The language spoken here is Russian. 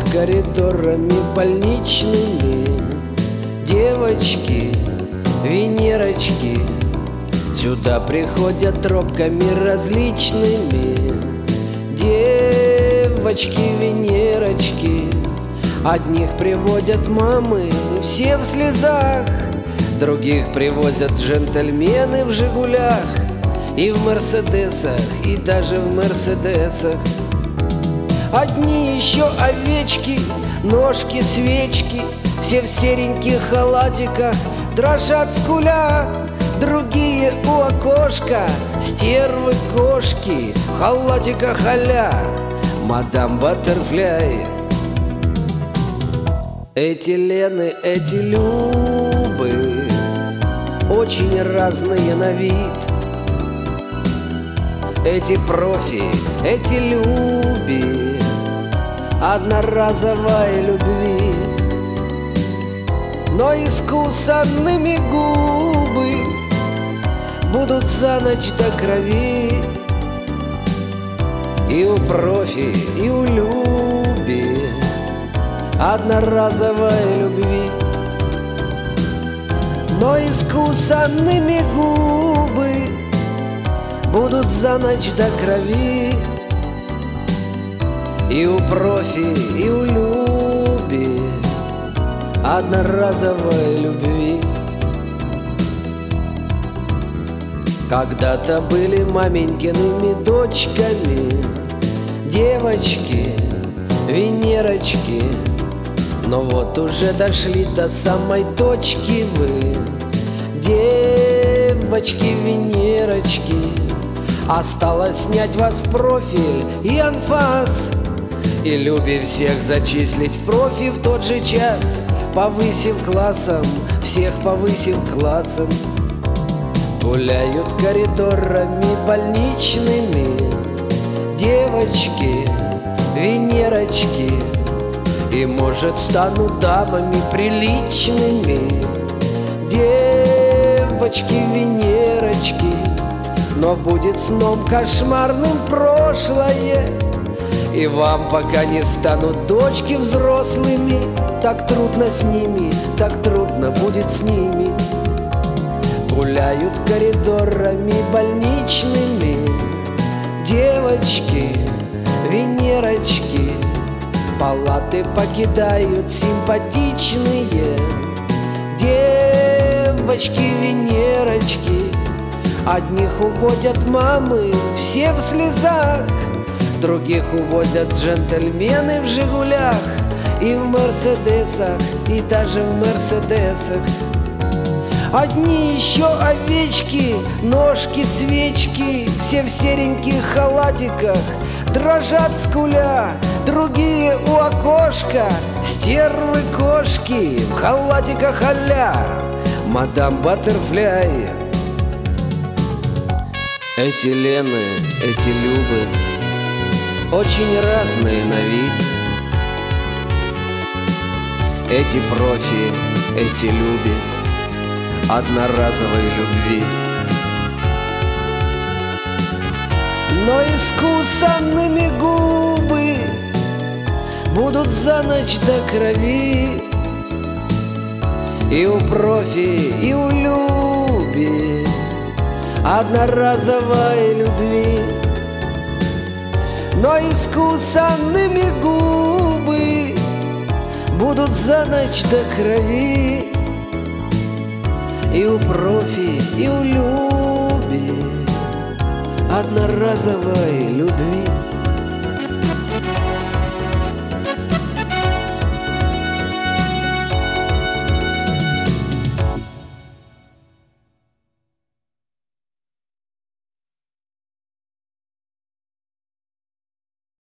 коридорами больничными. Девочки, Венерочки, сюда приходят тропками различными. Девочки, Венерочки, одних приводят мамы, все в слезах, других привозят джентльмены в «Жигулях» и в «Мерседесах», и даже в «Мерседесах». Одни еще овечки, ножки, свечки, все в сереньких халатиках дрожат скуля. Другие у окошка стервы кошки в халатиках а-ля мадам Баттерфляй. Эти Лены, эти Любы очень разные на вид. Эти профи, эти люби одноразовой любви. Но искусанными губы будут за ночь до крови. И у профи, и у люби одноразовой любви. Но искусанными губы будут за ночь до крови. И у профи, и у люби одноразовой любви. Когда-то были маменькиными дочками девочки, Венерочки, но вот уже дошли до самой точки вы, девочки, Венерочки. Осталось снять вас в профиль и анфас, и люби всех зачислить в профи в тот же час, повысив классом, всех повысив классом. Гуляют коридорами больничными девочки, Венерочки, и, может, станут дамами приличными. Девочки, Венерочки, но будет сном кошмарным прошлое, и вам пока не станут дочки взрослыми. Так трудно с ними, так трудно будет с ними. Гуляют коридорами больничными девочки, Венерочки, палаты покидают симпатичные девочки, Венерочки. Одних уводят мамы, все в слезах, других увозят джентльмены в «Жигулях» и в «Мерседесах», и даже в «Мерседесах». Одни еще овечки, ножки, свечки, все в сереньких халатиках дрожат скуля. Другие у окошка стервы кошки в халатиках а-ля мадам Баттерфляй. Эти Лены, эти Любы очень разные на вид. Эти профи, эти люби одноразовой любви. Но искусанными губы будут за ночь до крови. И у профи, и у люби одноразовой любви. Но искусанными губы будут за ночь до крови. И у профи, и у люби одноразовой любви.